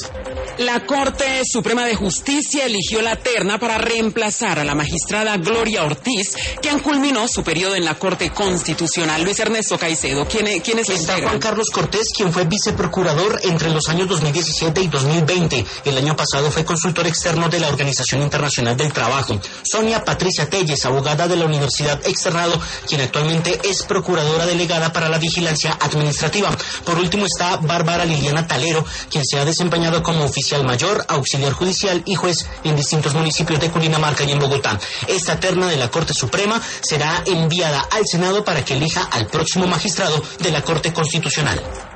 La Corte Suprema de Justicia eligió la terna para reemplazar a la magistrada Gloria Ortiz, quien culminó su periodo en la Corte Constitucional. Luis Ernesto Caicedo, ¿quién es la Está integrante? Juan Carlos Cortés, quien fue viceprocurador entre los años 2017 y 2020. El año pasado fue consultor externo de la Organización Internacional del Trabajo. Sonia Patricia Telles, abogada de la Universidad Externado, quien actualmente es procuradora delegada para la vigilancia administrativa. Por último está Bárbara Liliana Talero, quien se ha desempeñado como oficial mayor, auxiliar judicial y juez en distintos municipios de Cundinamarca y en Bogotá. Esta terna de la Corte Suprema será enviada al Senado para que elija al próximo magistrado de la Corte Constitucional.